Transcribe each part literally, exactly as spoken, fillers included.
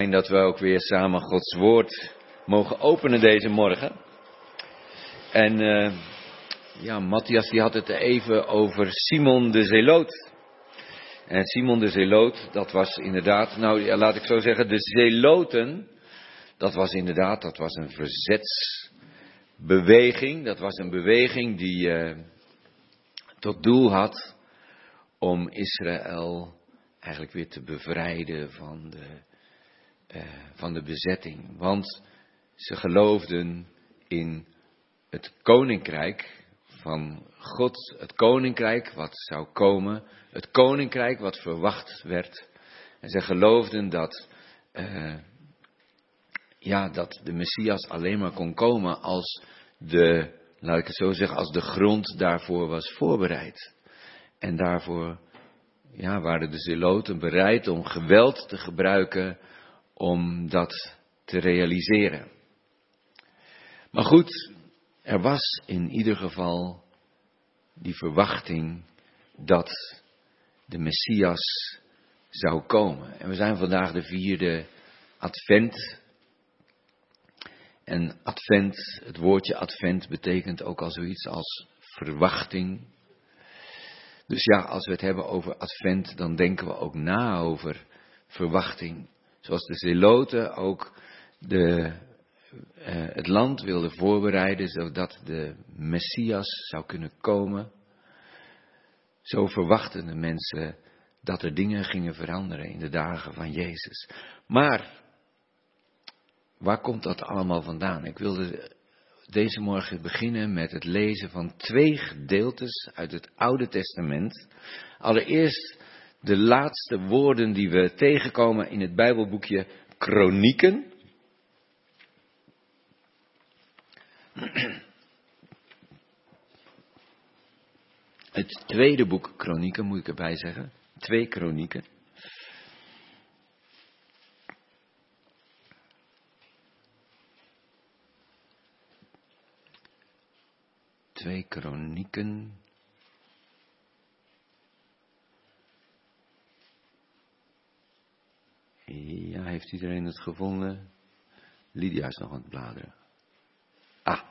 fijn dat we ook weer samen Gods woord mogen openen deze morgen. En uh, ja, Matthias die had het even over Simon de Zeloot. En Simon de Zeloot, dat was inderdaad, nou ja, laat ik zo zeggen, de Zeloten, dat was inderdaad, dat was een verzetsbeweging. Dat was een beweging die uh, tot doel had om Israël eigenlijk weer te bevrijden van de, uh, van de bezetting. Want ze geloofden in het koninkrijk van God, het koninkrijk wat zou komen, het koninkrijk wat verwacht werd. En ze geloofden dat, uh, ja, dat de Messias alleen maar kon komen als de, laat ik het zo zeggen, als de grond daarvoor was voorbereid. En daarvoor, ja, waren de Zeloten bereid om geweld te gebruiken om dat te realiseren. Maar goed, er was in ieder geval die verwachting dat de Messias zou komen. En we zijn vandaag de vierde Advent. En Advent, het woordje Advent betekent ook al zoiets als verwachting. Dus ja, als we het hebben over Advent, dan denken we ook na over verwachting. Zoals de Zeloten ook de, uh, het land wilden voorbereiden, zodat de Messias zou kunnen komen. Zo verwachten de mensen dat er dingen gingen veranderen in de dagen van Jezus. Maar, waar komt dat allemaal vandaan? Ik wilde deze morgen beginnen met het lezen van twee gedeeltes uit het Oude Testament. Allereerst de laatste woorden die we tegenkomen in het Bijbelboekje Kronieken. Het tweede boek Kronieken, moet ik erbij zeggen. Twee Kronieken. Twee Kronieken. Ja, heeft iedereen het gevonden? Lydia is nog aan het bladeren. Ah.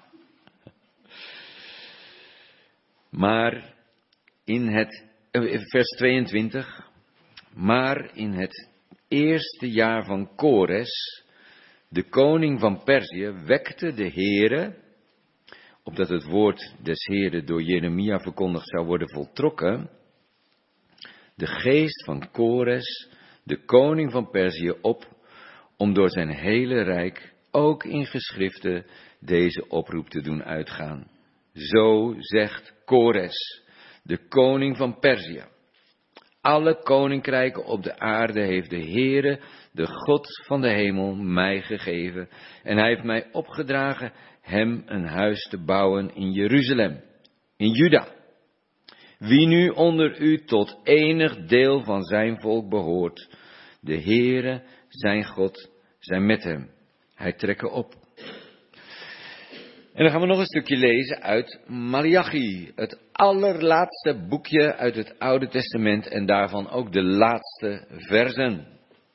Maar in het, vers tweeëntwintig. Maar in het eerste jaar van Kores, de koning van Perzië, wekte de Heere, opdat het woord des Heeren door Jeremia verkondigd zou worden voltrokken, de geest van Kores, de koning van Perzië, op, om door zijn hele rijk, ook in geschriften, deze oproep te doen uitgaan. Zo zegt Kores, de koning van Perzië: alle koninkrijken op de aarde heeft de Heere, de God van de hemel, mij gegeven. En hij heeft mij opgedragen hem een huis te bouwen in Jeruzalem, in Juda. Wie nu onder u tot enig deel van zijn volk behoort, de Heere, zijn God, zijn met hem. Hij trekke op. En dan gaan we nog een stukje lezen uit Maleachi, het allerlaatste boekje uit het Oude Testament en daarvan ook de laatste versen.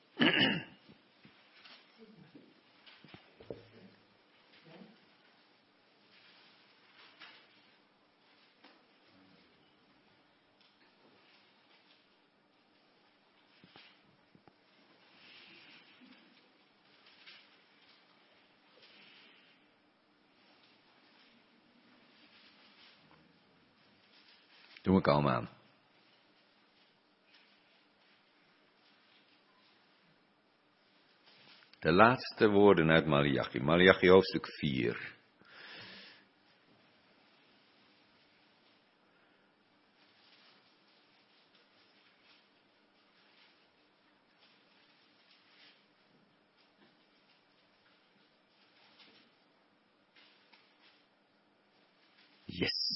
Doe ik allemaal aan. De laatste woorden uit Maleachi. Maleachi hoofdstuk vier. Yes.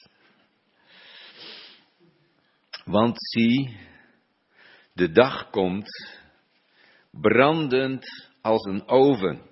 Want zie, de dag komt, brandend als een oven.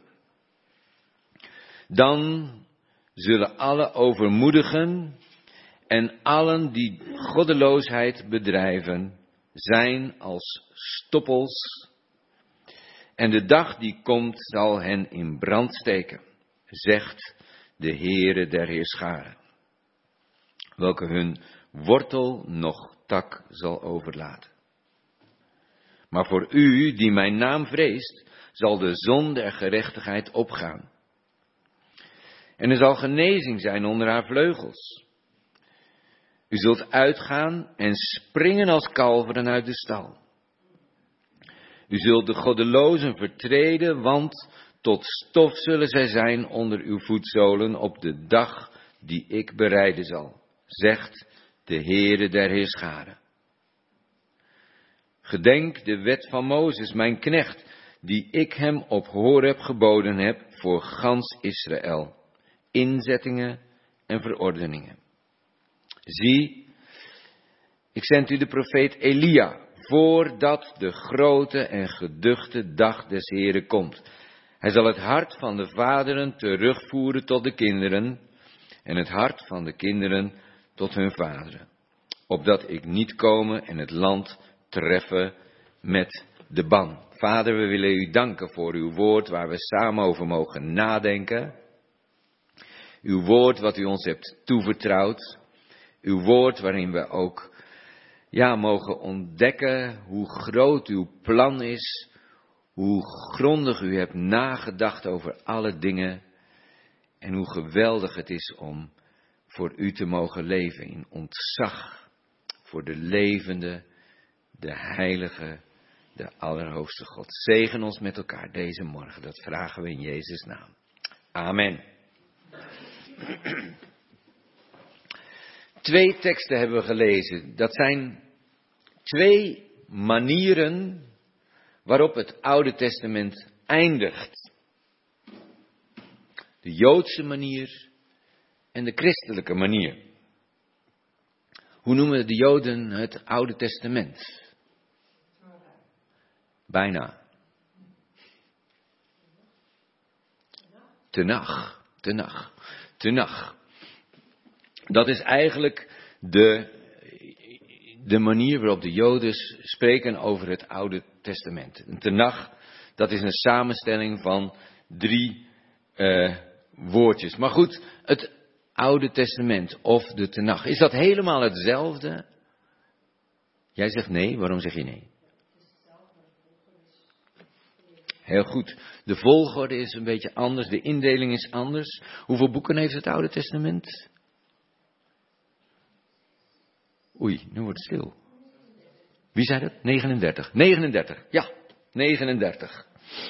Dan zullen alle overmoedigen en allen die goddeloosheid bedrijven zijn als stoppels En de dag die komt zal hen in brand steken, zegt de Heere der Heerscharen, welke hun wortel nog tak zal overlaten. Maar voor u, die mijn naam vreest, zal de zon der gerechtigheid opgaan. En er zal genezing zijn onder haar vleugels. U zult uitgaan en springen als kalveren uit de stal. U zult de goddelozen vertreden, want tot stof zullen zij zijn onder uw voetzolen op de dag die ik bereiden zal, zegt de Heere der Heerscharen. Gedenk de wet van Mozes, mijn knecht, die ik hem op Horeb geboden heb voor gans Israël, inzettingen en verordeningen. Zie, ik zend u de profeet Elia, voordat de grote en geduchte dag des Heeren komt. Hij zal het hart van de vaderen terugvoeren tot de kinderen en het hart van de kinderen tot hun vaderen, opdat ik niet komen en het land treffen met de ban. Vader, we willen u danken voor uw woord waar we samen over mogen nadenken. Uw woord wat u ons hebt toevertrouwd. Uw woord waarin we ook ja, mogen ontdekken hoe groot uw plan is. Hoe grondig u hebt nagedacht over alle dingen. En hoe geweldig het is om voor u te mogen leven in ontzag voor de levende, de heilige, de allerhoogste God. Zegen ons met elkaar deze morgen. Dat vragen we in Jezus' naam. Amen. Twee teksten hebben we gelezen. Dat zijn twee manieren waarop het Oude Testament eindigt. De Joodse manier en de christelijke manier. Hoe noemen de Joden het Oude Testament? Bijna. Tenach. Tenach. Tenach. Dat is eigenlijk de, de manier waarop de Joden spreken over het Oude Testament. Een Tenach, dat is een samenstelling van drie uh, woordjes. Maar goed, het Oude Testament of de Tenach, is dat helemaal hetzelfde? Jij zegt nee, waarom zeg je nee? Heel goed. De volgorde is een beetje anders, de indeling is anders. Hoeveel boeken heeft het Oude Testament? Oei, nu wordt het stil. Wie zei dat? negenendertig. negenendertig, ja, negenendertig.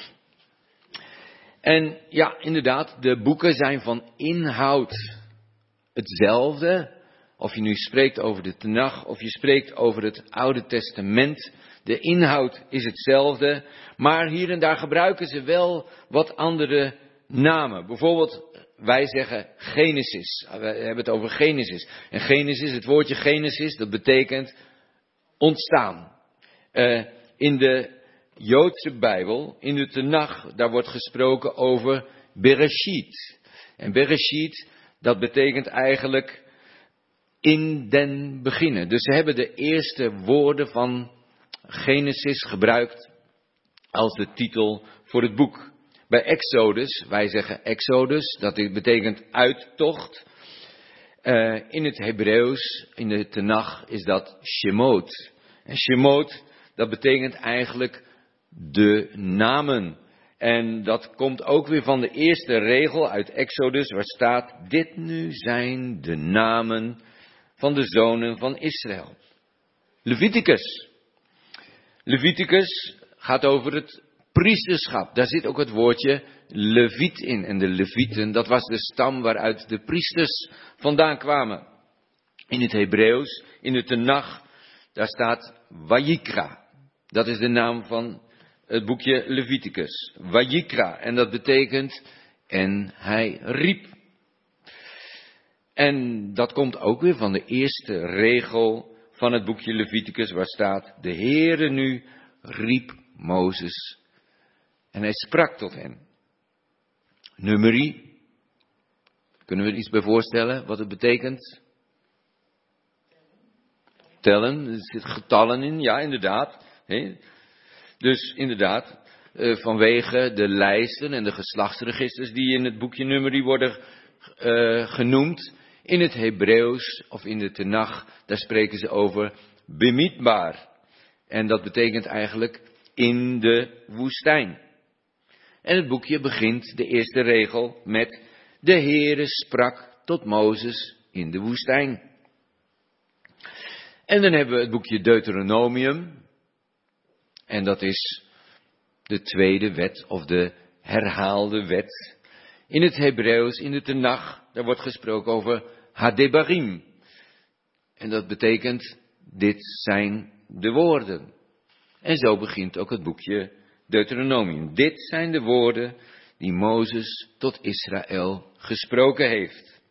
En ja, inderdaad, de boeken zijn van inhoud hetzelfde. Of je nu spreekt over de Tenach, of je spreekt over het Oude Testament. De inhoud is hetzelfde, maar hier en daar gebruiken ze wel wat andere namen. Bijvoorbeeld, wij zeggen Genesis. We hebben het over Genesis. En Genesis, het woordje Genesis, dat betekent ontstaan. Uh, in de Joodse Bijbel, in de Tenach, daar wordt gesproken over Bereshit. En Bereshit, dat betekent eigenlijk in den beginnen. Dus ze hebben de eerste woorden van Genesis gebruikt als de titel voor het boek. Bij Exodus, wij zeggen Exodus, dat betekent uittocht. Uh, in het Hebreeuws, in de Tenach, is dat Shemot. En Shemot, dat betekent eigenlijk de namen. En dat komt ook weer van de eerste regel uit Exodus, waar staat: dit nu zijn de namen van de zonen van Israël. Leviticus. Leviticus gaat over het priesterschap. Daar zit ook het woordje Leviet in. En de Levieten, dat was de stam waaruit de priesters vandaan kwamen. In het Hebreeuws, in de Tenach, daar staat Vayikra. Dat is de naam van het boekje Leviticus. Vayikra. En dat betekent, en hij riep. En dat komt ook weer van de eerste regel van het boekje Leviticus, waar staat: de Heere nu riep Mozes en hij sprak tot hen. Numeri, kunnen we er iets bij voorstellen wat het betekent? Tellen, er zitten getallen in, ja inderdaad. He. Dus inderdaad, uh, vanwege de lijsten en de geslachtsregisters die in het boekje Numeri worden uh, genoemd. In het Hebreeuws of in de Tenach, daar spreken ze over bemidbar. En dat betekent eigenlijk in de woestijn. En het boekje begint, de eerste regel, met de Heere sprak tot Mozes in de woestijn. En dan hebben we het boekje Deuteronomium. En dat is de tweede wet of de herhaalde wet. In het Hebreeuws, in de Tenach, daar wordt gesproken over Hadebarim. En dat betekent, dit zijn de woorden. En zo begint ook het boekje Deuteronomium. Dit zijn de woorden die Mozes tot Israël gesproken heeft.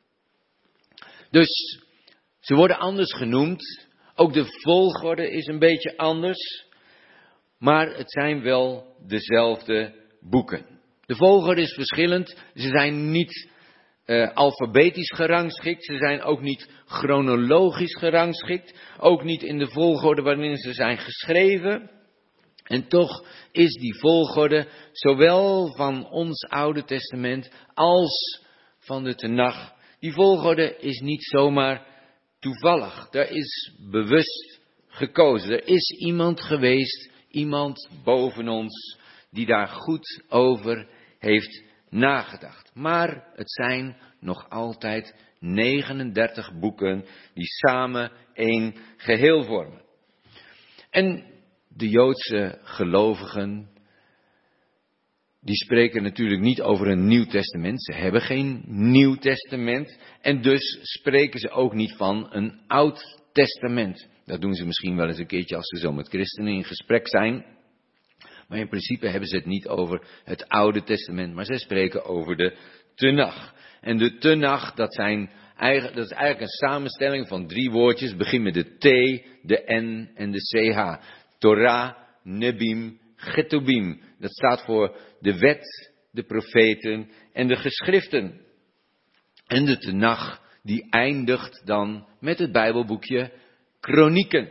Dus ze worden anders genoemd. Ook de volgorde is een beetje anders. Maar het zijn wel dezelfde boeken. De volgorde is verschillend. Ze zijn niet uh, alfabetisch gerangschikt. Ze zijn ook niet chronologisch gerangschikt. Ook niet in de volgorde waarin ze zijn geschreven. En toch is die volgorde zowel van ons Oude Testament als van de Tenach. Die volgorde is niet zomaar toevallig. Daar is bewust gekozen. Er is iemand geweest, iemand boven ons, die daar goed over heeft nagedacht. Maar het zijn nog altijd negenendertig boeken die samen één geheel vormen. En de Joodse gelovigen, die spreken natuurlijk niet over een Nieuw Testament. Ze hebben geen Nieuw Testament. En dus spreken ze ook niet van een Oud Testament. Dat doen ze misschien wel eens een keertje als ze zo met christenen in gesprek zijn. Maar in principe hebben ze het niet over het Oude Testament. Maar zij spreken over de Tenach. En de Tenach, dat, zijn, dat is eigenlijk een samenstelling van drie woordjes. Het begint met de T, de N en de C H. Torah, Nebim, Getubim. Dat staat voor de wet, de profeten en de geschriften. En de Tenach, die eindigt dan met het Bijbelboekje Kronieken.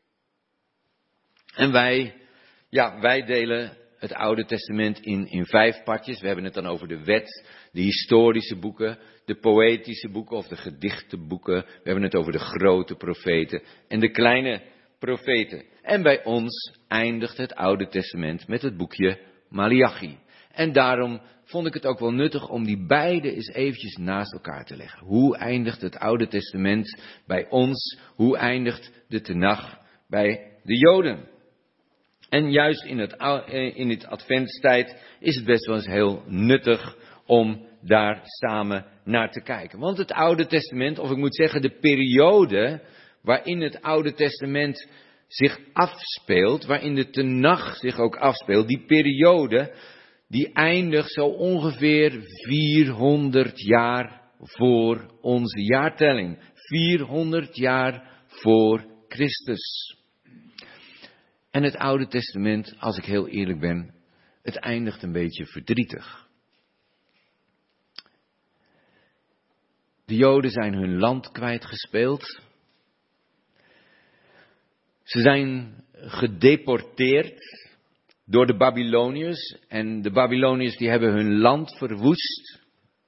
En wij, ja, wij delen het Oude Testament in, in vijf partjes. We hebben het dan over de wet, de historische boeken, de poëtische boeken of de gedichtenboeken. We hebben het over de grote profeten en de kleine profeten. En bij ons eindigt het Oude Testament met het boekje Maleachi. En daarom vond ik het ook wel nuttig om die beide eens eventjes naast elkaar te leggen. Hoe eindigt het Oude Testament bij ons? Hoe eindigt de Tenach bij de Joden? En juist in het, in het adventstijd is het best wel eens heel nuttig om daar samen naar te kijken. Want het Oude Testament, of ik moet zeggen de periode waarin het Oude Testament zich afspeelt, waarin de Tenach zich ook afspeelt, die periode, die eindigt zo ongeveer vierhonderd jaar voor onze jaartelling. vierhonderd jaar voor Christus. En het Oude Testament, als ik heel eerlijk ben, het eindigt een beetje verdrietig. De Joden zijn hun land kwijtgespeeld. Ze zijn gedeporteerd door de Babyloniërs. En de Babyloniërs die hebben hun land verwoest.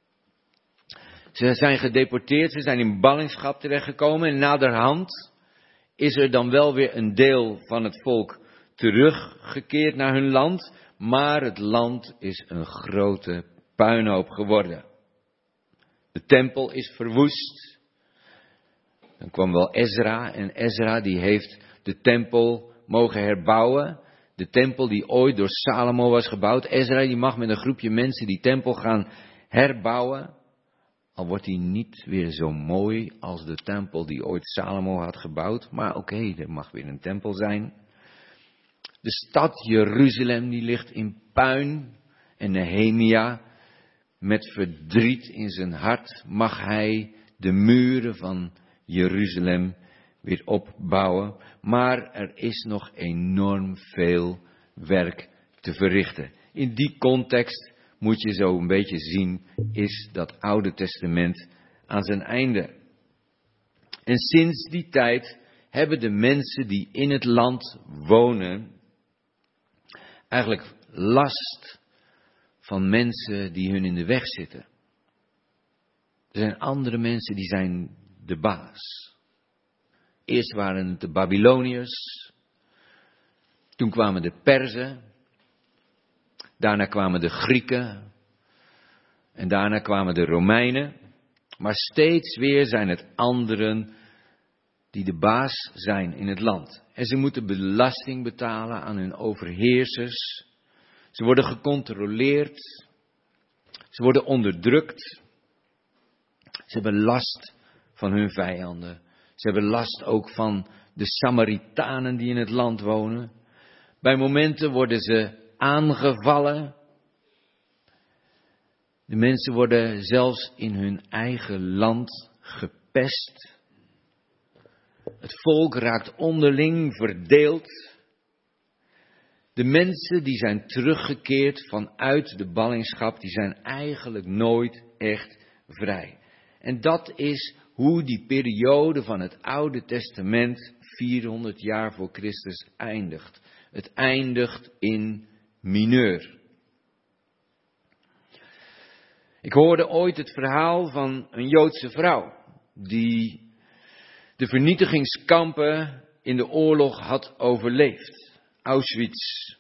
Ze zijn gedeporteerd, ze zijn in ballingschap terechtgekomen. En naderhand is er dan wel weer een deel van het volk teruggekeerd naar hun land. Maar het land is een grote puinhoop geworden. De tempel is verwoest. Dan kwam wel Ezra. En Ezra die heeft de tempel mogen herbouwen. De tempel die ooit door Salomo was gebouwd. Ezra die mag met een groepje mensen die tempel gaan herbouwen. Al wordt die niet weer zo mooi als de tempel die ooit Salomo had gebouwd. Maar oké, okay, er mag weer een tempel zijn. De stad Jeruzalem die ligt in puin. En Nehemia, met verdriet in zijn hart, mag hij de muren van Jeruzalem weer opbouwen. Maar er is nog enorm veel werk te verrichten. In die context moet je zo een beetje zien, is dat Oude Testament aan zijn einde. En sinds die tijd hebben de mensen die in het land wonen eigenlijk last van mensen die hun in de weg zitten. Er zijn andere mensen die zijn de baas. Eerst waren het de Babyloniërs. Toen kwamen de Perzen. Daarna kwamen de Grieken. En daarna kwamen de Romeinen. Maar steeds weer zijn het anderen die de baas zijn in het land. En ze moeten belasting betalen aan hun overheersers. Ze worden gecontroleerd. Ze worden onderdrukt. Ze hebben last van hun vijanden. Ze hebben last ook van de Samaritanen die in het land wonen. Bij momenten worden ze aangevallen. De mensen worden zelfs in hun eigen land gepest. Het volk raakt onderling verdeeld. De mensen die zijn teruggekeerd vanuit de ballingschap, die zijn eigenlijk nooit echt vrij. En dat is hoe die periode van het Oude Testament vierhonderd jaar voor Christus eindigt. Het eindigt in mineur. Ik hoorde ooit het verhaal van een Joodse vrouw die de vernietigingskampen in de oorlog had overleefd. Auschwitz.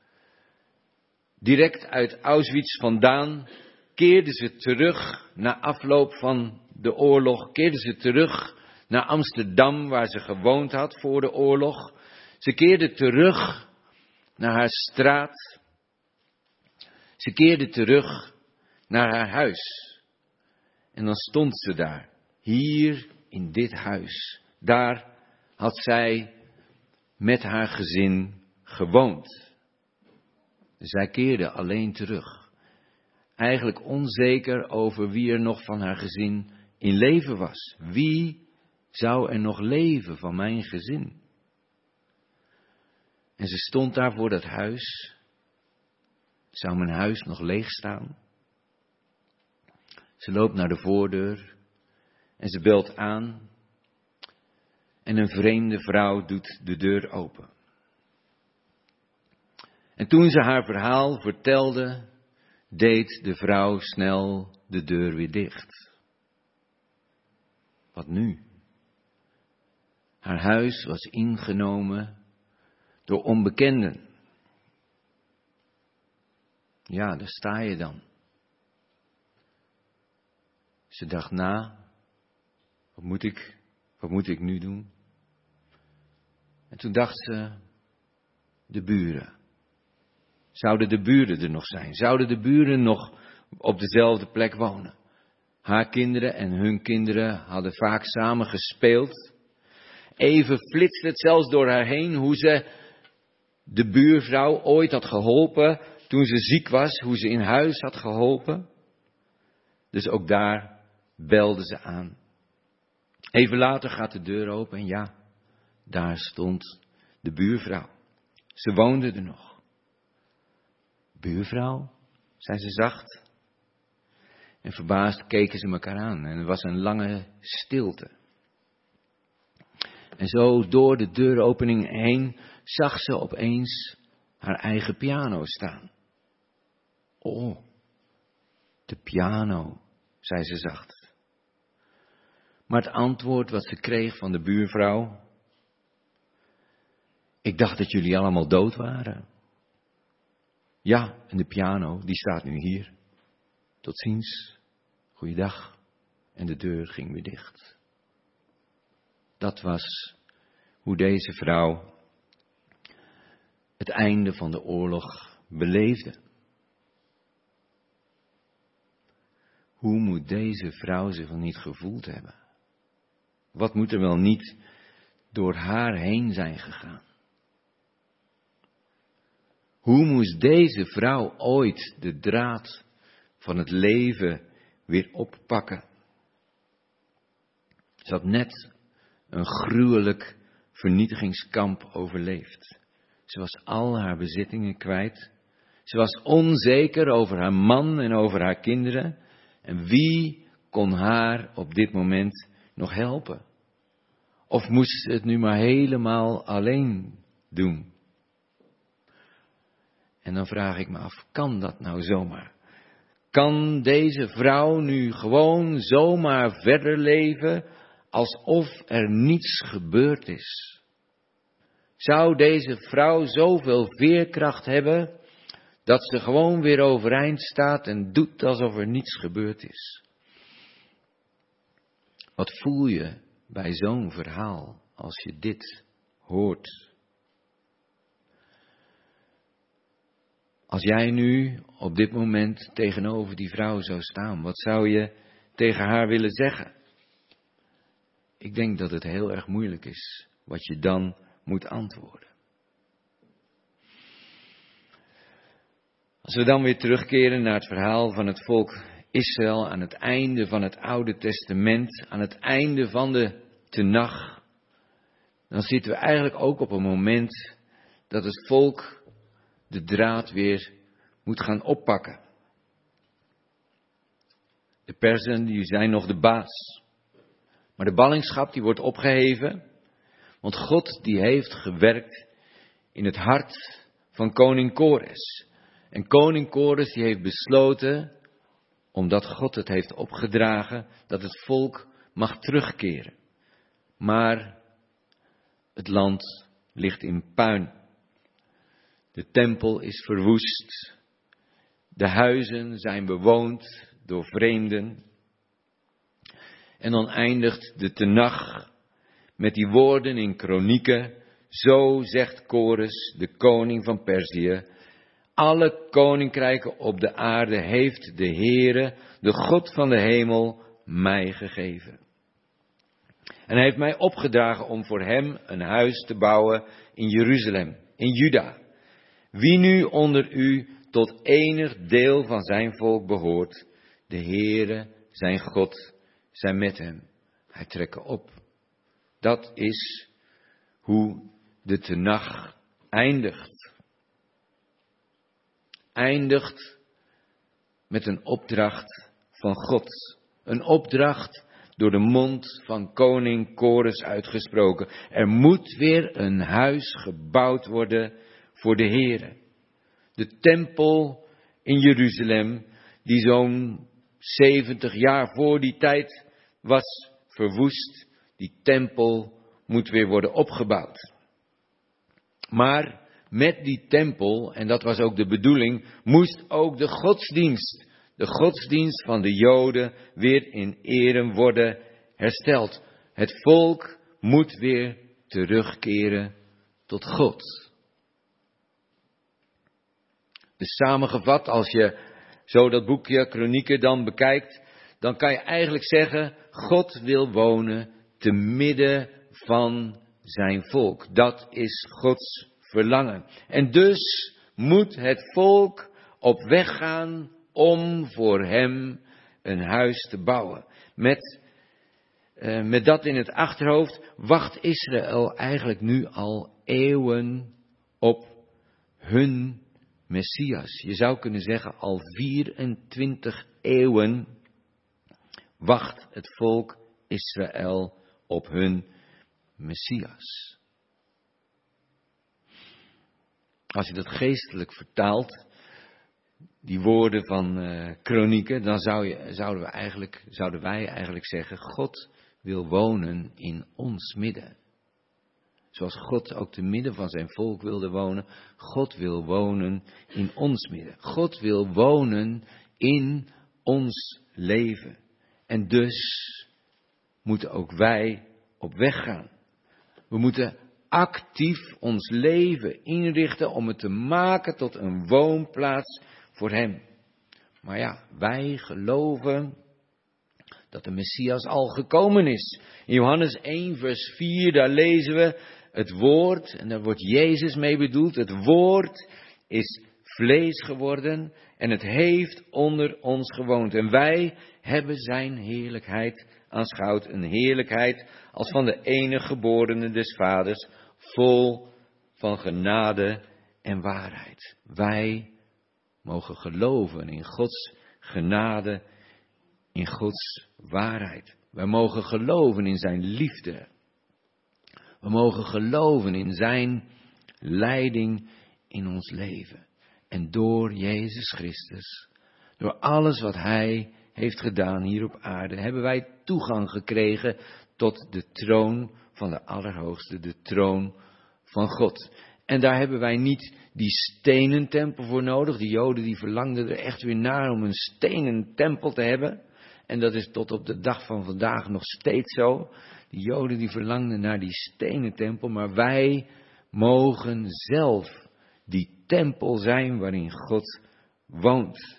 Direct uit Auschwitz vandaan keerde ze terug na afloop van de oorlog. Keerde ze terug naar Amsterdam waar ze gewoond had voor de oorlog. Ze keerde terug naar haar straat. Ze keerde terug naar haar huis. En dan stond ze daar. Hier in dit huis. Daar had zij met haar gezin gewoond. Zij keerde alleen terug. Eigenlijk onzeker over wie er nog van haar gezin in leven was. Wie zou er nog leven van mijn gezin? En ze stond daar voor dat huis. Zou mijn huis nog leeg staan? Ze loopt naar de voordeur en ze belt aan. En een vreemde vrouw doet de deur open. En toen ze haar verhaal vertelde, deed de vrouw snel de deur weer dicht. Wat nu? Haar huis was ingenomen door onbekenden. Ja, daar sta je dan. Ze dacht na, wat moet ik, wat moet ik nu doen? En toen dacht ze, de buren. Zouden de buren er nog zijn? Zouden de buren nog op dezelfde plek wonen? Haar kinderen en hun kinderen hadden vaak samen gespeeld. Even flitste het zelfs door haar heen hoe ze de buurvrouw ooit had geholpen toen ze ziek was, hoe ze in huis had geholpen. Dus ook daar belde ze aan. Even later gaat de deur open en ja, daar stond de buurvrouw. Ze woonde er nog. Buurvrouw, zei ze zacht. En verbaasd keken ze elkaar aan en er was een lange stilte. En zo door de deuropening heen zag ze opeens haar eigen piano staan. Oh, de piano, zei ze zacht. Maar het antwoord wat ze kreeg van de buurvrouw: ik dacht dat jullie allemaal dood waren. Ja, en de piano, die staat nu hier. Tot ziens, goeiedag. En de deur ging weer dicht. Dat was hoe deze vrouw het einde van de oorlog beleefde. Hoe moet deze vrouw zich wel niet gevoeld hebben? Wat moet er wel niet door haar heen zijn gegaan? Hoe moest deze vrouw ooit de draad van het leven weer oppakken? Ze had net een gruwelijk vernietigingskamp overleefd. Ze was al haar bezittingen kwijt. Ze was onzeker over haar man en over haar kinderen. En wie kon haar op dit moment nog helpen? Of moest ze het nu maar helemaal alleen doen? En dan vraag ik me af, kan dat nou zomaar? Kan deze vrouw nu gewoon zomaar verder leven alsof er niets gebeurd is? Zou deze vrouw zoveel veerkracht hebben dat ze gewoon weer overeind staat en doet alsof er niets gebeurd is? Wat voel je bij zo'n verhaal als je dit hoort? Als jij nu op dit moment tegenover die vrouw zou staan, wat zou je tegen haar willen zeggen? Ik denk dat het heel erg moeilijk is wat je dan moet antwoorden. Als we dan weer terugkeren naar het verhaal van het volk Israël aan het einde van het Oude Testament, aan het einde van de Tenach, dan zitten we eigenlijk ook op een moment dat het volk de draad weer moet gaan oppakken. De Perzen, die zijn nog de baas. Maar de ballingschap die wordt opgeheven, want God die heeft gewerkt in het hart van koning Kores. En koning Kores die heeft besloten, omdat God het heeft opgedragen, dat het volk mag terugkeren. Maar het land ligt in puin. De tempel is verwoest. De huizen zijn bewoond door vreemden. En dan eindigt de Tenach met die woorden in Kronieken. Zo zegt Kores, de koning van Perzië. Alle koninkrijken op de aarde heeft de Heere, de God van de hemel, mij gegeven. En hij heeft mij opgedragen om voor hem een huis te bouwen in Jeruzalem, in Juda. Wie nu onder u tot enig deel van zijn volk behoort, de Heere, zijn God, zijn met hem. Hij trekken op. Dat is hoe de Tenach eindigt. Eindigt met een opdracht van God. Een opdracht door de mond van koning Kores uitgesproken. Er moet weer een huis gebouwd worden voor de Heere. De tempel in Jeruzalem, die zo'n zeventig jaar voor die tijd was verwoest, die tempel moet weer worden opgebouwd. Maar met die tempel, en dat was ook de bedoeling, moest ook de godsdienst, de godsdienst van de Joden, weer in ere worden hersteld. Het volk moet weer terugkeren tot God. Dus samengevat, als je zo dat boekje Kronieken dan bekijkt, dan kan je eigenlijk zeggen, God wil wonen te midden van zijn volk. Dat is Gods verlangen. En dus moet het volk op weg gaan om voor hem een huis te bouwen. Met, uh, met dat in het achterhoofd wacht Israël eigenlijk nu al eeuwen op hun Messias. Je zou kunnen zeggen al vierentwintig eeuwen wacht het volk Israël op hun Messias. Als je dat geestelijk vertaalt, die woorden van uh, Kronieken, dan zou je, zouden, we eigenlijk, zouden wij eigenlijk zeggen, God wil wonen in ons midden. Zoals God ook te midden van zijn volk wilde wonen. God wil wonen in ons midden. God wil wonen in ons leven. En dus moeten ook wij op weg gaan. We moeten actief ons leven inrichten om het te maken tot een woonplaats voor hem. Maar ja, wij geloven dat de Messias al gekomen is. In Johannes één vers vier, daar lezen we het woord, en daar wordt Jezus mee bedoeld. Het woord is vlees geworden en het heeft onder ons gewoond. En wij hebben zijn heerlijkheid aanschouwd. Een heerlijkheid als van de enige geborene des Vaders, vol van genade en waarheid. Wij mogen geloven in Gods genade, in Gods waarheid. Wij mogen geloven in zijn liefde. We mogen geloven in zijn leiding in ons leven. En door Jezus Christus, door alles wat Hij heeft gedaan hier op aarde, hebben wij toegang gekregen tot de troon van de Allerhoogste, de troon van God. En daar hebben wij niet die stenen tempel voor nodig. De Joden die verlangden er echt weer naar om een stenen tempel te hebben. En dat is tot op de dag van vandaag nog steeds zo. De Joden die verlangden naar die stenen tempel, maar wij mogen zelf die tempel zijn waarin God woont.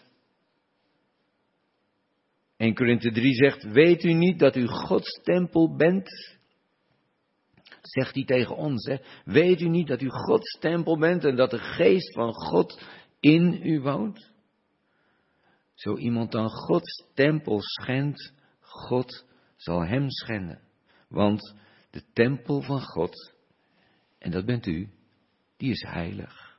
Eerste Korinthe drie zegt, weet u niet dat u Gods tempel bent? Zegt hij tegen ons, hè? Weet u niet dat u Gods tempel bent en dat de geest van God in u woont? Zo iemand dan Gods tempel schendt, God zal hem schenden. Want de tempel van God, en dat bent u, die is heilig.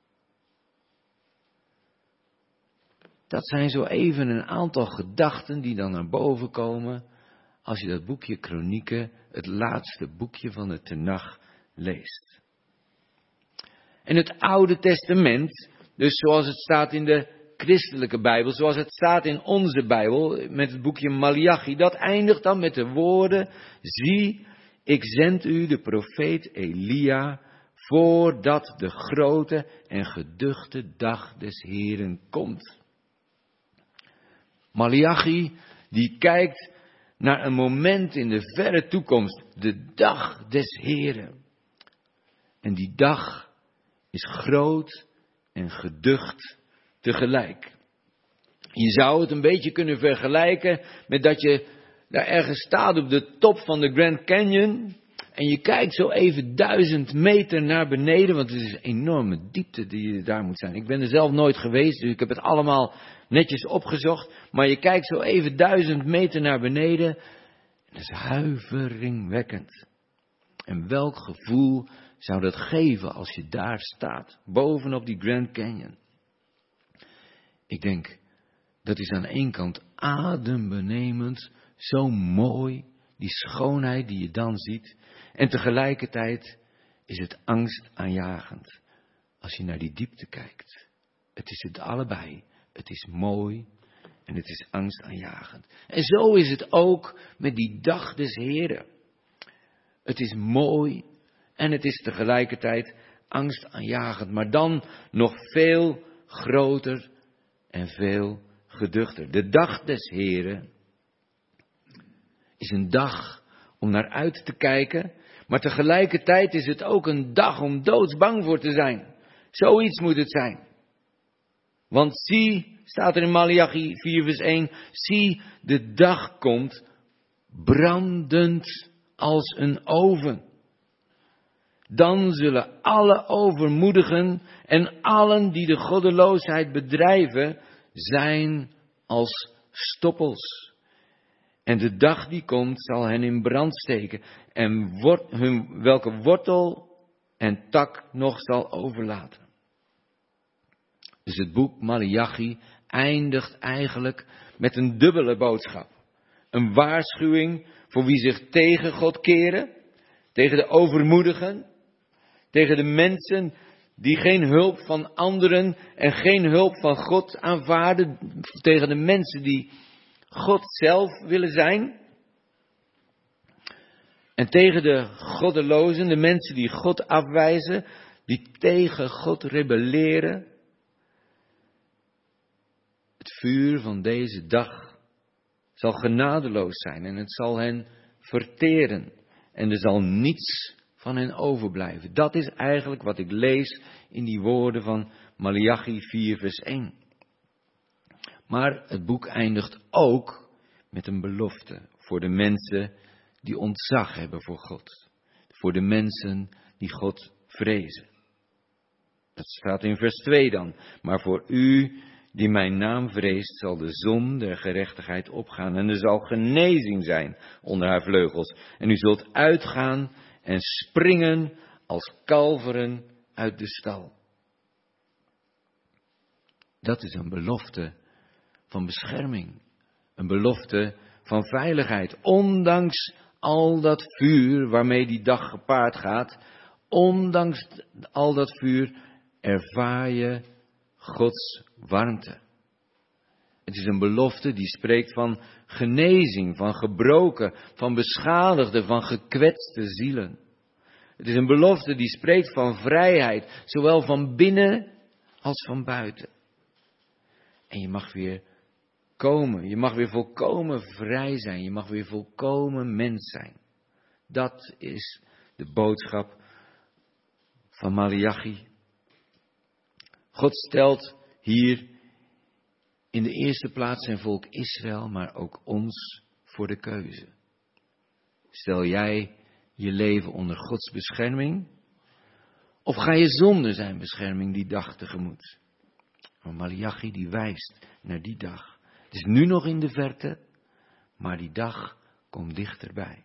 Dat zijn zo even een aantal gedachten die dan naar boven komen als je dat boekje Kronieken, het laatste boekje van de Tenach, leest. En het Oude Testament, dus zoals het staat in de christelijke Bijbel, zoals het staat in onze Bijbel, met het boekje Maleachi, dat eindigt dan met de woorden, zie, ik zend u de profeet Elia, voordat de grote en geduchte dag des Heeren komt. Maleachi, die kijkt naar een moment in de verre toekomst, de dag des Heeren. En die dag is groot en geducht tegelijk. Je zou het een beetje kunnen vergelijken met dat je daar ergens staat op de top van de Grand Canyon en je kijkt zo even duizend meter naar beneden, want het is een enorme diepte die je daar moet zijn. Ik ben er zelf nooit geweest, dus ik heb het allemaal netjes opgezocht, maar je kijkt zo even duizend meter naar beneden en dat is huiveringwekkend. En welk gevoel zou dat geven als je daar staat, bovenop die Grand Canyon? Ik denk, dat is aan één kant adembenemend, zo mooi, die schoonheid die je dan ziet. En tegelijkertijd is het angstaanjagend als je naar die diepte kijkt. Het is het allebei. Het is mooi en het is angstaanjagend. En zo is het ook met die dag des Heren. Het is mooi en het is tegelijkertijd angstaanjagend, maar dan nog veel groter en veel geduchter. De dag des Heren is een dag om naar uit te kijken, maar tegelijkertijd is het ook een dag om doodsbang voor te zijn. Zoiets moet het zijn. Want zie, staat er in Maleachi vier vers één, zie, de dag komt brandend als een oven. Dan zullen alle overmoedigen en allen die de goddeloosheid bedrijven zijn als stoppels. En de dag die komt zal hen in brand steken en wort, hun, welke wortel en tak nog zal overlaten. Dus het boek Maleachi eindigt eigenlijk met een dubbele boodschap. Een waarschuwing voor wie zich tegen God keren, tegen de overmoedigen, tegen de mensen die geen hulp van anderen en geen hulp van God aanvaarden, tegen de mensen die God zelf willen zijn. En tegen de goddelozen, de mensen die God afwijzen, die tegen God rebelleren. Het vuur van deze dag zal genadeloos zijn en het zal hen verteren. En er zal niets van hen overblijven. Dat is eigenlijk wat ik lees in die woorden van Maleachi vier vers één. Maar het boek eindigt ook met een belofte voor de mensen die ontzag hebben voor God. Voor de mensen die God vrezen. Dat staat in vers twee dan. Maar voor u die mijn naam vreest, zal de zon der gerechtigheid opgaan. En er zal genezing zijn onder haar vleugels. En u zult uitgaan en springen als kalveren uit de stal. Dat is een belofte van bescherming. Een belofte van veiligheid. Ondanks al dat vuur waarmee die dag gepaard gaat. Ondanks al dat vuur ervaar je Gods warmte. Het is een belofte die spreekt van genezing, van gebroken, van beschadigde, van gekwetste zielen. Het is een belofte die spreekt van vrijheid, zowel van binnen als van buiten. En je mag weer komen, je mag weer volkomen vrij zijn, je mag weer volkomen mens zijn. Dat is de boodschap van Maleachi. God stelt hier in de eerste plaats zijn volk Israël, maar ook ons voor de keuze. Stel jij je leven onder Gods bescherming? Of ga je zonder zijn bescherming die dag tegemoet? Maar Maleachi die wijst naar die dag. Het is nu nog in de verte, maar die dag komt dichterbij.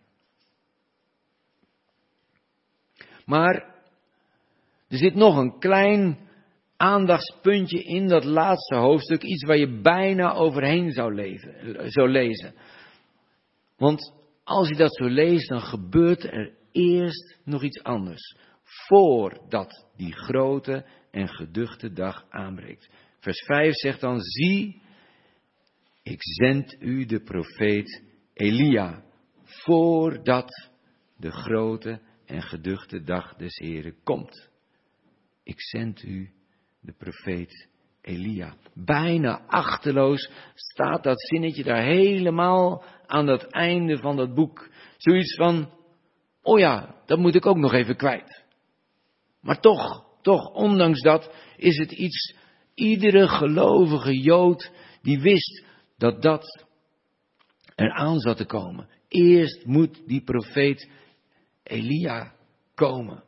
Maar er zit nog een klein aandachtspuntje in dat laatste hoofdstuk. Iets waar je bijna overheen zou, leven, zou lezen. Want als je dat zo leest, dan gebeurt er eerst nog iets anders. Voordat die grote en geduchte dag aanbreekt. Vers vijf zegt dan, zie, ik zend u de profeet Elia. Voordat de grote en geduchte dag des Heren komt. Ik zend u de profeet Elia. Bijna achterloos staat dat zinnetje daar helemaal aan het einde van dat boek. Zoiets van, oh ja, dat moet ik ook nog even kwijt. Maar toch, toch, ondanks dat, is het iets, iedere gelovige Jood die wist dat dat eraan zat te komen. Eerst moet die profeet Elia komen.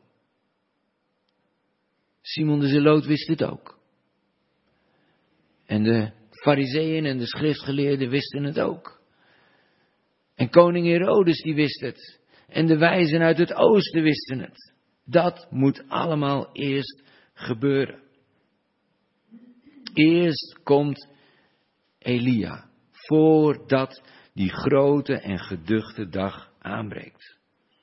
Simon de Zeloot wist het ook. En de Farizeeën en de schriftgeleerden wisten het ook. En koning Herodes die wist het. En de wijzen uit het oosten wisten het. Dat moet allemaal eerst gebeuren. Eerst komt Elia. Voordat die grote en geduchte dag aanbreekt.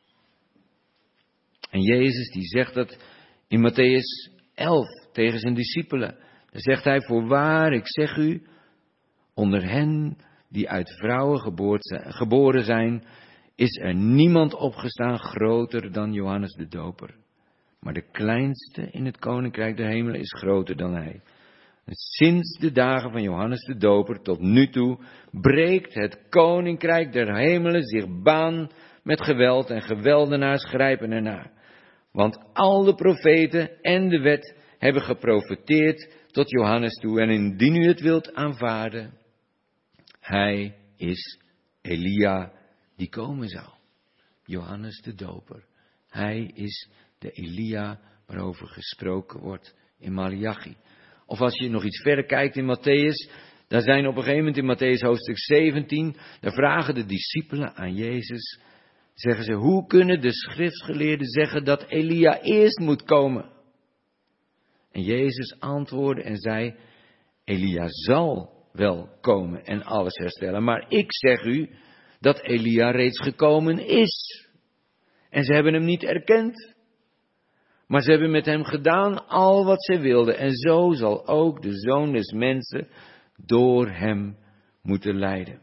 En Jezus die zegt dat in Matthäus elf tegen zijn discipelen. Daar zegt hij, voorwaar, ik zeg u, onder hen die uit vrouwen geboren zijn, is er niemand opgestaan groter dan Johannes de Doper. Maar de kleinste in het koninkrijk der hemelen is groter dan hij. En sinds de dagen van Johannes de Doper tot nu toe breekt het koninkrijk der hemelen zich baan met geweld en geweldenaars grijpen ernaar. Want al de profeten en de wet hebben geprofeteerd tot Johannes toe. En indien u het wilt aanvaarden, hij is Elia die komen zou. Johannes de Doper. Hij is de Elia waarover gesproken wordt in Maleachi. Of als je nog iets verder kijkt in Matthäus, daar zijn op een gegeven moment in Matthäus hoofdstuk zeventien, daar vragen de discipelen aan Jezus, zeggen ze, hoe kunnen de schriftgeleerden zeggen dat Elia eerst moet komen? En Jezus antwoordde en zei, Elia zal wel komen en alles herstellen, maar ik zeg u dat Elia reeds gekomen is. En ze hebben hem niet erkend. Maar ze hebben met hem gedaan al wat zij wilden. En zo zal ook de Zoon des Mensen door hem moeten lijden.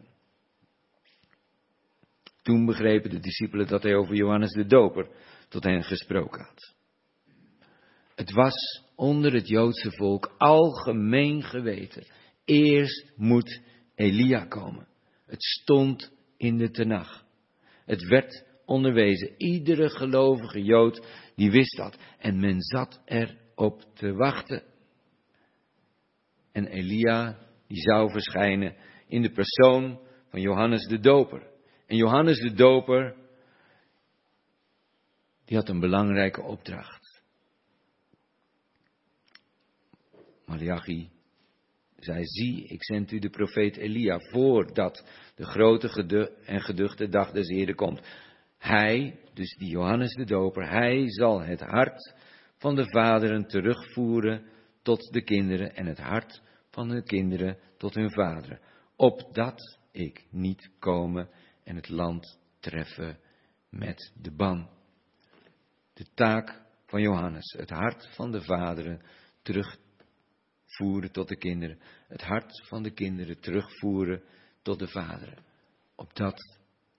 Toen begrepen de discipelen dat hij over Johannes de Doper tot hen gesproken had. Het was onder het Joodse volk algemeen geweten. Eerst moet Elia komen. Het stond in de Tenach. Het werd onderwezen. Iedere gelovige Jood die wist dat. En men zat erop te wachten. En Elia die zou verschijnen in de persoon van Johannes de Doper. En Johannes de Doper die had een belangrijke opdracht. Maleachi zei, zie, ik zend u de profeet Elia voordat de grote en geduchte dag des Heren komt. Hij, dus die Johannes de Doper, hij zal het hart van de vaderen terugvoeren tot de kinderen en het hart van de kinderen tot hun vaderen. Opdat ik niet komen en het land treffen met de ban. De taak van Johannes, het hart van de vaderen voeren tot de kinderen. Het hart van de kinderen terugvoeren tot de vaderen. Opdat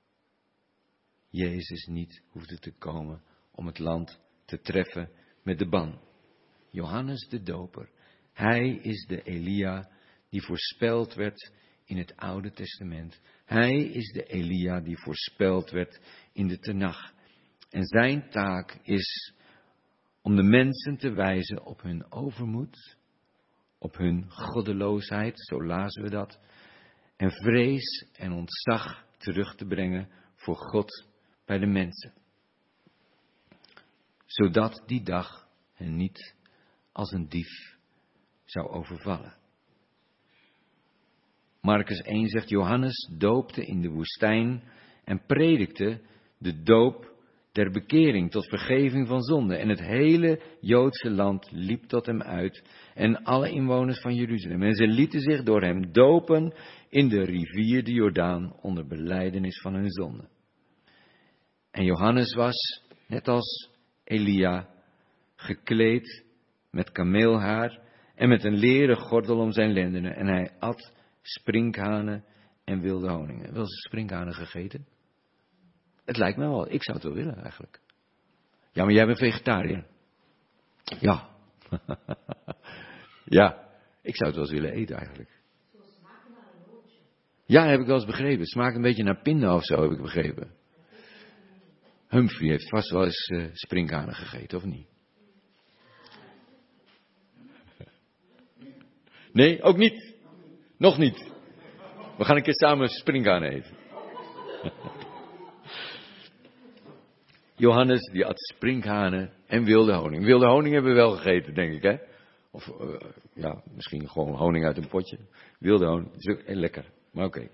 Jezus niet hoefde te komen om het land te treffen met de ban. Johannes de Doper, hij is de Elia die voorspeld werd in het Oude Testament. Hij is de Elia die voorspeld werd in de Tenach. En zijn taak is om de mensen te wijzen op hun overmoed, op hun goddeloosheid, zo lazen we dat, en vrees en ontzag terug te brengen voor God bij de mensen. Zodat die dag hen niet als een dief zou overvallen. Markus één zegt, Johannes doopte in de woestijn en predikte de doop der bekering tot vergeving van zonde. En het hele Joodse land liep tot hem uit en alle inwoners van Jeruzalem. En ze lieten zich door hem dopen in de rivier de Jordaan onder belijdenis van hun zonde. En Johannes was, net als Elia, gekleed met kameelhaar en met een leren gordel om zijn lendenen. En hij at sprinkhanen en wilde honingen. Wel eens sprinkhanen gegeten? Het lijkt me wel. Ik zou het wel willen eigenlijk. Ja, maar jij bent vegetariër. Ja. Ja, ik zou het wel eens willen eten eigenlijk. Ja, heb ik wel eens begrepen. Smaakt een beetje naar pinda of zo, heb ik begrepen. Humphrey heeft vast wel eens uh, sprinkhanen gegeten, of niet? Nee, ook niet. Nog niet. We gaan een keer samen sprinkhanen eten. Johannes die at sprinkhanen en wilde honing. Wilde honing hebben we wel gegeten, denk ik, hè? Of uh, ja, misschien gewoon honing uit een potje. Wilde honing, dat is ook heel lekker. Maar oké. Okay.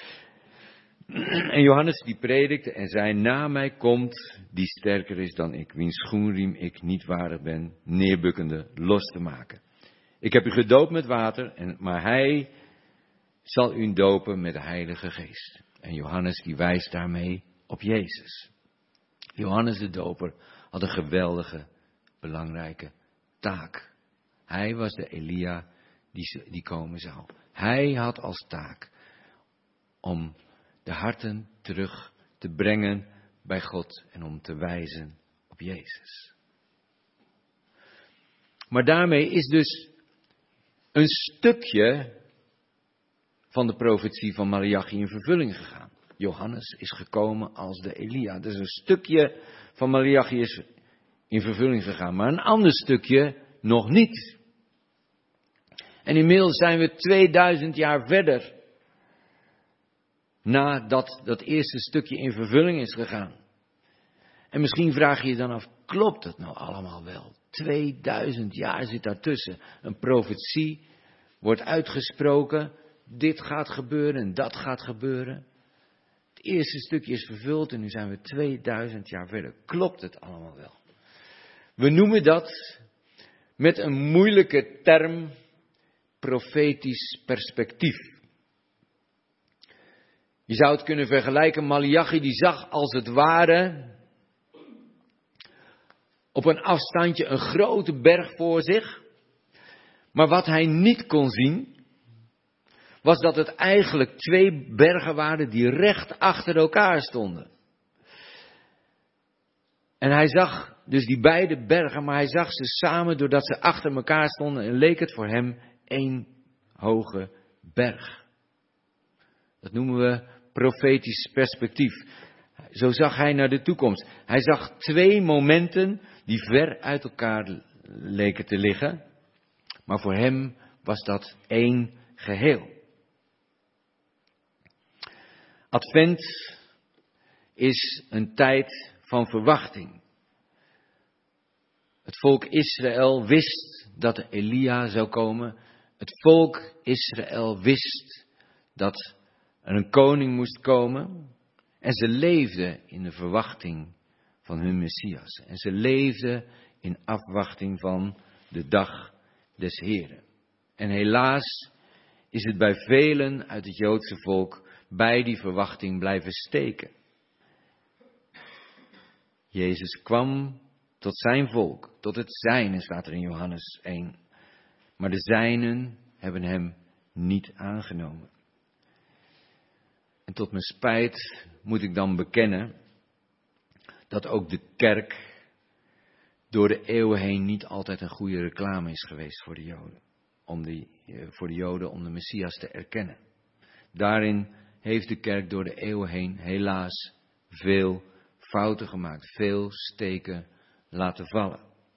En Johannes die predikte en zei, na mij komt die sterker is dan ik, wiens schoenriem ik niet waardig ben, neerbukkende los te maken. Ik heb u gedoopt met water, en, maar hij zal u dopen met de Heilige Geest. En Johannes die wijst daarmee op Jezus. Johannes de Doper had een geweldige, belangrijke taak. Hij was de Elia die, die komen zou. Hij had als taak om de harten terug te brengen bij God en om te wijzen op Jezus. Maar daarmee is dus een stukje van de profetie van Maleachi in vervulling gegaan. Johannes is gekomen als de Elia. Dus een stukje van Maleachi is in vervulling gegaan, maar een ander stukje nog niet. En inmiddels zijn we tweeduizend jaar verder nadat dat eerste stukje in vervulling is gegaan. En misschien vraag je je dan af, klopt het nou allemaal wel? tweeduizend jaar zit daartussen. Een profetie wordt uitgesproken, dit gaat gebeuren en dat gaat gebeuren. Het eerste stukje is vervuld en nu zijn we tweeduizend jaar verder. Klopt het allemaal wel? We noemen dat met een moeilijke term profetisch perspectief. Je zou het kunnen vergelijken, Maleachi die zag als het ware op een afstandje een grote berg voor zich. Maar wat hij niet kon zien, was dat het eigenlijk twee bergen waren die recht achter elkaar stonden. En hij zag dus die beide bergen, maar hij zag ze samen doordat ze achter elkaar stonden en leek het voor hem één hoge berg. Dat noemen we profetisch perspectief. Zo zag hij naar de toekomst. Hij zag twee momenten die ver uit elkaar leken te liggen, maar voor hem was dat één geheel. Advent is een tijd van verwachting. Het volk Israël wist dat Elia zou komen. Het volk Israël wist dat er een koning moest komen. En ze leefden in de verwachting van hun Messias. En ze leefden in afwachting van de dag des Heren. En helaas is het bij velen uit het Joodse volk bij die verwachting blijven steken. Jezus kwam tot zijn volk, tot het zijne, staat er in Johannes één. maar de zijnen hebben hem niet aangenomen. En tot mijn spijt moet ik dan bekennen dat ook de kerk door de eeuwen heen niet altijd een goede reclame is geweest voor de Joden. Om die, voor de Joden om de Messias te erkennen. Daarin heeft de kerk door de eeuwen heen helaas veel fouten gemaakt. Veel steken laten vallen.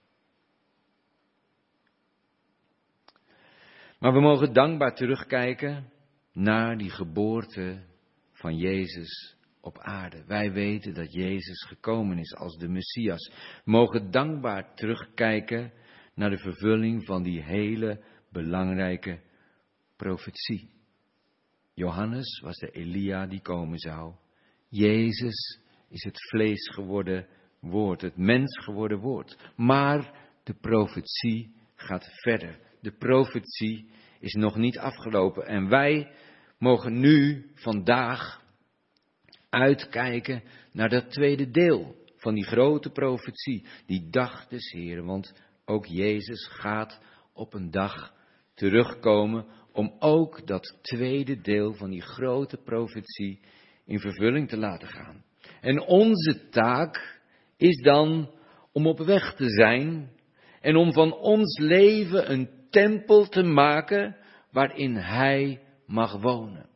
Maar we mogen dankbaar terugkijken naar die geboorte van Jezus op aarde. Wij weten dat Jezus gekomen is als de Messias. We mogen dankbaar terugkijken naar de vervulling van die hele belangrijke profetie. Johannes was de Elia die komen zou. Jezus is het vlees geworden woord, het mens geworden woord. Maar de profetie gaat verder. De profetie is nog niet afgelopen. En wij mogen nu, vandaag, uitkijken naar dat tweede deel van die grote profetie. Die dag des Heren. Want ook Jezus gaat op een dag terugkomen om ook dat tweede deel van die grote profetie in vervulling te laten gaan. En onze taak is dan om op weg te zijn en om van ons leven een tempel te maken waarin Hij mag wonen.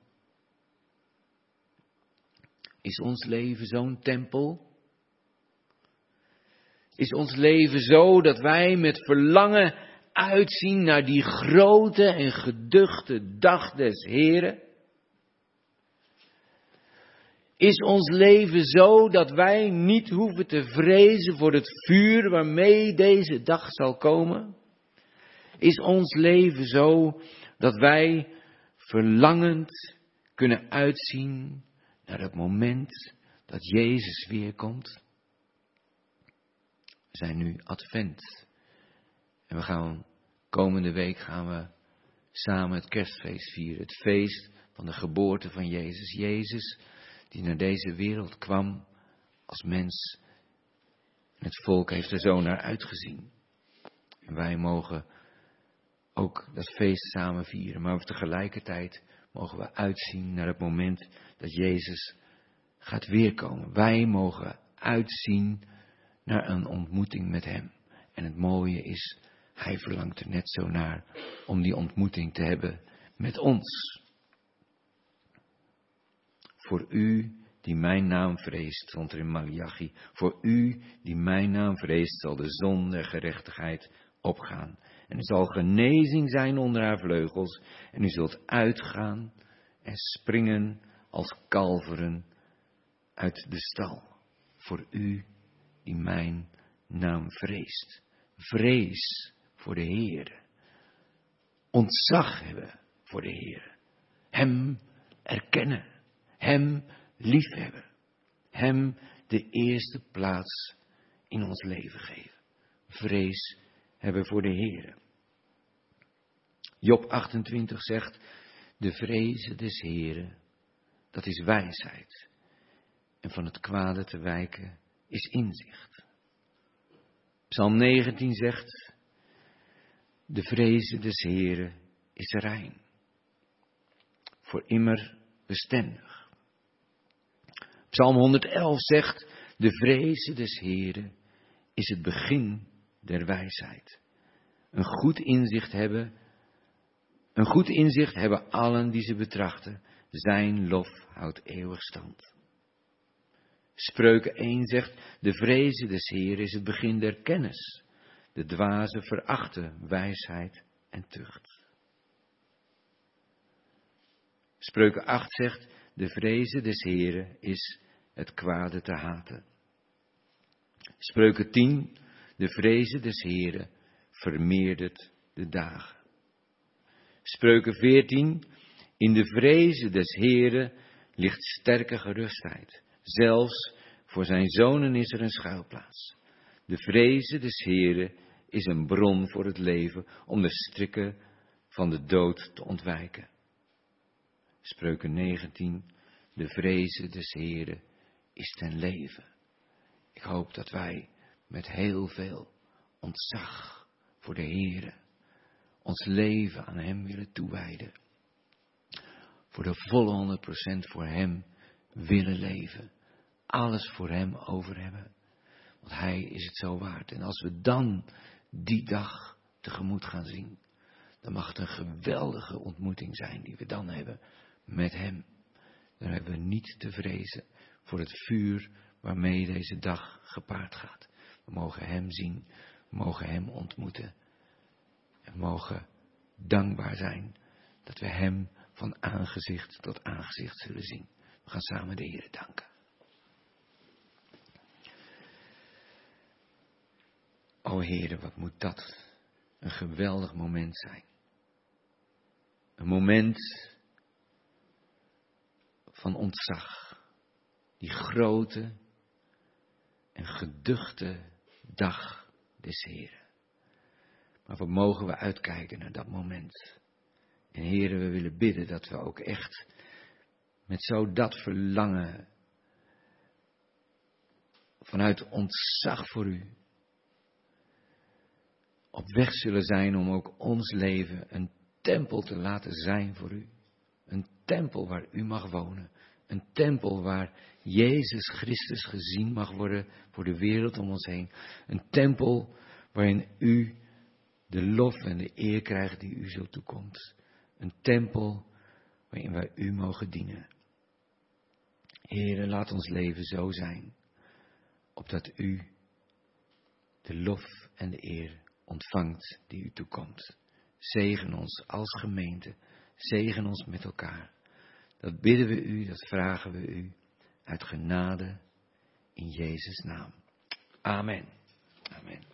Is ons leven zo'n tempel? Is ons leven zo dat wij met verlangen uitzien naar die grote en geduchte dag des Heren? Is ons leven zo dat wij niet hoeven te vrezen voor het vuur waarmee deze dag zal komen? Is ons leven zo dat wij verlangend kunnen uitzien naar het moment dat Jezus weerkomt? We zijn nu Advent. En we gaan komende week gaan we samen het kerstfeest vieren. Het feest van de geboorte van Jezus. Jezus die naar deze wereld kwam als mens. En het volk heeft er zo naar uitgezien. En wij mogen ook dat feest samen vieren. Maar tegelijkertijd mogen we uitzien naar het moment dat Jezus gaat weerkomen. Wij mogen uitzien naar een ontmoeting met Hem. En het mooie is, Hij verlangt er net zo naar om die ontmoeting te hebben met ons. Voor u die mijn naam vreest, stond er in Malachi. Voor u die mijn naam vreest, zal de zon der gerechtigheid opgaan. En er zal genezing zijn onder haar vleugels. En u zult uitgaan en springen als kalveren uit de stal. Voor u die mijn naam vreest. Vrees voor de Heere. Ontzag hebben voor de Heere. Hem erkennen. Hem liefhebben. Hem de eerste plaats in ons leven geven. Vrees hebben voor de Heere. Job achtentwintig zegt, de vrezen des Heeren, dat is wijsheid. En van het kwade te wijken is inzicht. Psalm negentien zegt, de vrezen des Heeren is rein. Voor immer bestendig. Psalm honderd-elf zegt, de vrezen des Heeren is het begin der wijsheid. Een goed inzicht hebben, een goed inzicht hebben allen die ze betrachten. Zijn lof houdt eeuwig stand. Spreuken één zegt, de vrezen des Heeren is het begin der kennis. De dwazen verachten wijsheid en tucht. Spreuken acht zegt, de vrezen des Heeren is het kwade te haten. Spreuken tien, de vrezen des Heeren vermeerdert de dagen. Spreuken veertien, in de vrezen des Heeren ligt sterke gerustheid. Zelfs voor zijn zonen is er een schuilplaats. De vrezen des Heeren is een bron voor het leven om de strikken van de dood te ontwijken. Spreuken negentien, de vrezen des Heeren is ten leven. Ik hoop dat wij met heel veel ontzag voor de Heere ons leven aan hem willen toewijden. Voor de volle honderd procent voor hem willen leven. Alles voor hem over hebben. Want hij is het zo waard. En als we dan die dag tegemoet gaan zien, dan mag het een geweldige ontmoeting zijn die we dan hebben met hem. Dan hebben we niet te vrezen voor het vuur waarmee deze dag gepaard gaat. We mogen hem zien, we mogen hem ontmoeten. En we mogen dankbaar zijn dat we hem van aangezicht tot aangezicht zullen zien. We gaan samen de Heer danken. O Heere, wat moet dat een geweldig moment zijn. Een moment van ontzag. Die grote en geduchte dag des Heren. Maar wat mogen we uitkijken naar dat moment. En Heere, we willen bidden dat we ook echt met zo dat verlangen vanuit ontzag voor u op weg zullen zijn om ook ons leven een tempel te laten zijn voor u. Een tempel waar u mag wonen. Een tempel waar Jezus Christus gezien mag worden voor de wereld om ons heen. Een tempel waarin u de lof en de eer krijgt die u zo toekomt. Een tempel waarin wij u mogen dienen. Heere, laat ons leven zo zijn, opdat u de lof en de eer ontvangt die u toekomt. Zegen ons als gemeente, zegen ons met elkaar. Dat bidden we u, dat vragen we u uit genade in Jezus' naam. Amen. Amen.